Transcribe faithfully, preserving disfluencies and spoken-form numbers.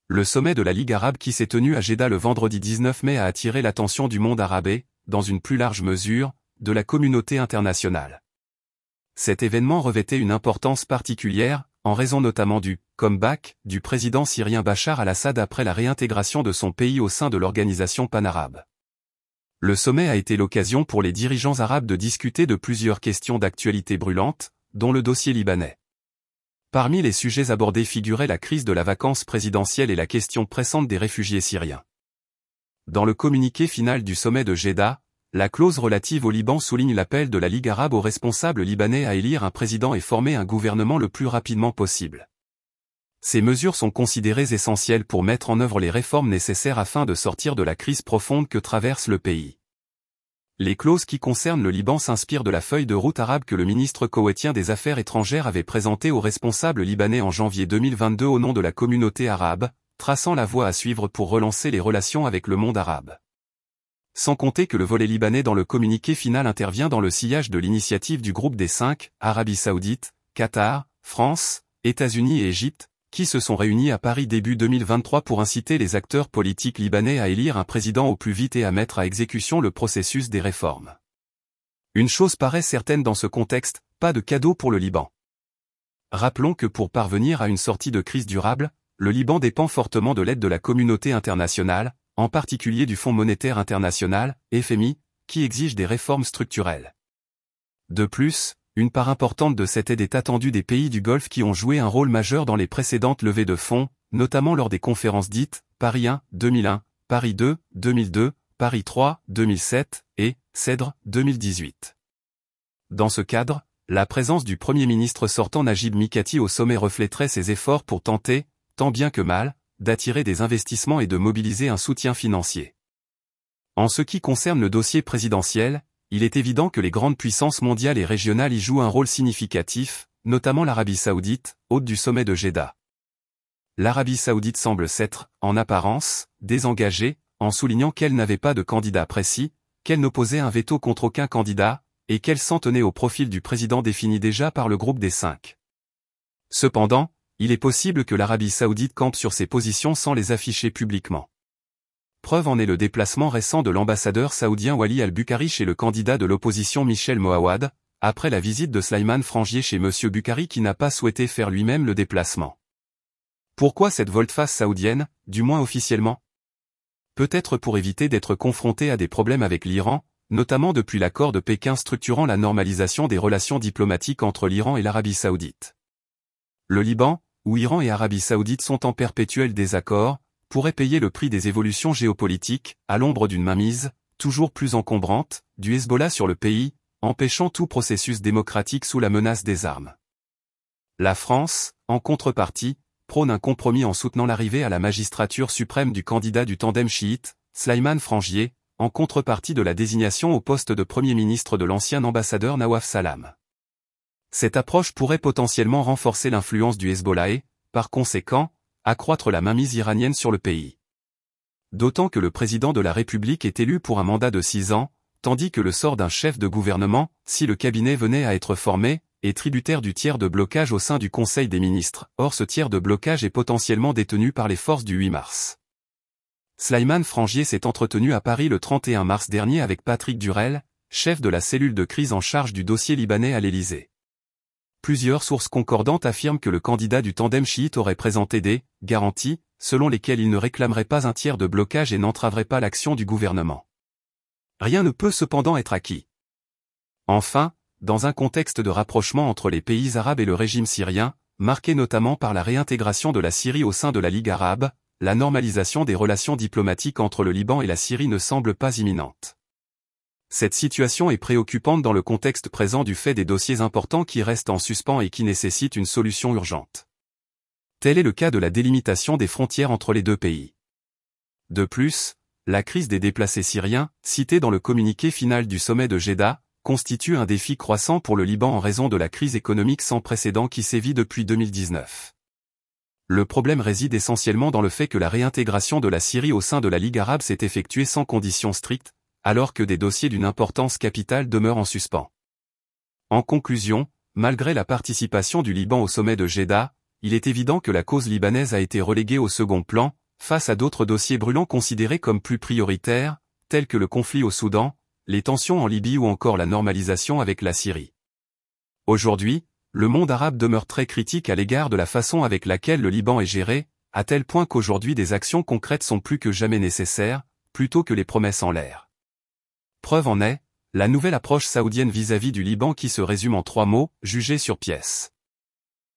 Le sommet de la Ligue arabe qui s'est tenu à Jeddah le vendredi dix-neuf mai a attiré l'attention du monde arabe et, dans une plus large mesure, de la communauté internationale. Cet événement revêtait une importance particulière, en raison notamment du « comeback » du président syrien Bachar al-Assad après la réintégration de son pays au sein de l'organisation panarabe. Le sommet a été l'occasion pour les dirigeants arabes de discuter de plusieurs questions d'actualité brûlantes, dont le dossier libanais. Parmi les sujets abordés figurait la crise de la vacance présidentielle et la question pressante des réfugiés syriens. Dans le communiqué final du sommet de Jeddah, la clause relative au Liban souligne l'appel de la Ligue arabe aux responsables libanais à élire un président et former un gouvernement le plus rapidement possible. Ces mesures sont considérées essentielles pour mettre en œuvre les réformes nécessaires afin de sortir de la crise profonde que traverse le pays. Les clauses qui concernent le Liban s'inspirent de la feuille de route arabe que le ministre koweïtien des Affaires étrangères avait présentée aux responsables libanais en janvier deux mille vingt-deux au nom de la communauté arabe, traçant la voie à suivre pour relancer les relations avec le monde arabe. Sans compter que le volet libanais dans le communiqué final intervient dans le sillage de l'initiative du groupe des cinq, Arabie Saoudite, Qatar, France, États-Unis et Égypte, qui se sont réunis à Paris début deux mille vingt-trois pour inciter les acteurs politiques libanais à élire un président au plus vite et à mettre à exécution le processus des réformes. Une chose paraît certaine dans ce contexte, pas de cadeau pour le Liban. Rappelons que pour parvenir à une sortie de crise durable, le Liban dépend fortement de l'aide de la communauté internationale, en particulier du Fonds monétaire international, F M I, qui exige des réformes structurelles. De plus, une part importante de cette aide est attendue des pays du Golfe qui ont joué un rôle majeur dans les précédentes levées de fonds, notamment lors des conférences dites Paris un, deux mille un, Paris deux, deux mille deux, Paris trois, deux mille sept et Cèdre, deux mille dix-huit. Dans ce cadre, la présence du Premier ministre sortant Najib Mikati au sommet reflèterait ses efforts pour tenter, tant bien que mal, d'attirer des investissements et de mobiliser un soutien financier. En ce qui concerne le dossier présidentiel, il est évident que les grandes puissances mondiales et régionales y jouent un rôle significatif, notamment l'Arabie Saoudite, hôte du sommet de Jeddah. L'Arabie Saoudite semble s'être, en apparence, désengagée, en soulignant qu'elle n'avait pas de candidat précis, qu'elle n'opposait un veto contre aucun candidat, et qu'elle s'en tenait au profil du président défini déjà par le groupe des cinq. Cependant, il est possible que l'Arabie Saoudite campe sur ses positions sans les afficher publiquement. Preuve en est le déplacement récent de l'ambassadeur saoudien Wali al-Bukhari chez le candidat de l'opposition Michel Moawad, après la visite de Slimane Frangier chez M. Bukhari qui n'a pas souhaité faire lui-même le déplacement. Pourquoi cette volte-face saoudienne, du moins officiellement? Peut-être pour éviter d'être confronté à des problèmes avec l'Iran, notamment depuis l'accord de Pékin structurant la normalisation des relations diplomatiques entre l'Iran et l'Arabie Saoudite. Le Liban, où Iran et Arabie Saoudite sont en perpétuel désaccord, pourrait payer le prix des évolutions géopolitiques, à l'ombre d'une mainmise, toujours plus encombrante, du Hezbollah sur le pays, empêchant tout processus démocratique sous la menace des armes. La France, en contrepartie, prône un compromis en soutenant l'arrivée à la magistrature suprême du candidat du tandem chiite, Slimane Frangier, en contrepartie de la désignation au poste de Premier ministre de l'ancien ambassadeur Nawaf Salam. Cette approche pourrait potentiellement renforcer l'influence du Hezbollah et, par conséquent, accroître la mainmise iranienne sur le pays. D'autant que le président de la République est élu pour un mandat de six ans, tandis que le sort d'un chef de gouvernement, si le cabinet venait à être formé, est tributaire du tiers de blocage au sein du Conseil des ministres. Or ce tiers de blocage est potentiellement détenu par les forces du huit mars. Slimane Frangier s'est entretenu à Paris le trente et un mars dernier avec Patrick Durel, chef de la cellule de crise en charge du dossier libanais à l'Élysée. Plusieurs sources concordantes affirment que le candidat du tandem chiite aurait présenté des « garanties » selon lesquelles il ne réclamerait pas un tiers de blocage et n'entraverait pas l'action du gouvernement. Rien ne peut cependant être acquis. Enfin, dans un contexte de rapprochement entre les pays arabes et le régime syrien, marqué notamment par la réintégration de la Syrie au sein de la Ligue arabe, la normalisation des relations diplomatiques entre le Liban et la Syrie ne semble pas imminente. Cette situation est préoccupante dans le contexte présent du fait des dossiers importants qui restent en suspens et qui nécessitent une solution urgente. Tel est le cas de la délimitation des frontières entre les deux pays. De plus, la crise des déplacés syriens, citée dans le communiqué final du sommet de Jeddah, constitue un défi croissant pour le Liban en raison de la crise économique sans précédent qui sévit depuis deux mille dix-neuf. Le problème réside essentiellement dans le fait que la réintégration de la Syrie au sein de la Ligue arabe s'est effectuée sans conditions strictes, alors que des dossiers d'une importance capitale demeurent en suspens. En conclusion, malgré la participation du Liban au sommet de Jeddah, il est évident que la cause libanaise a été reléguée au second plan, face à d'autres dossiers brûlants considérés comme plus prioritaires, tels que le conflit au Soudan, les tensions en Libye ou encore la normalisation avec la Syrie. Aujourd'hui, le monde arabe demeure très critique à l'égard de la façon avec laquelle le Liban est géré, à tel point qu'aujourd'hui des actions concrètes sont plus que jamais nécessaires, plutôt que les promesses en l'air. Preuve en est, la nouvelle approche saoudienne vis-à-vis du Liban qui se résume en trois mots, juger sur pièce.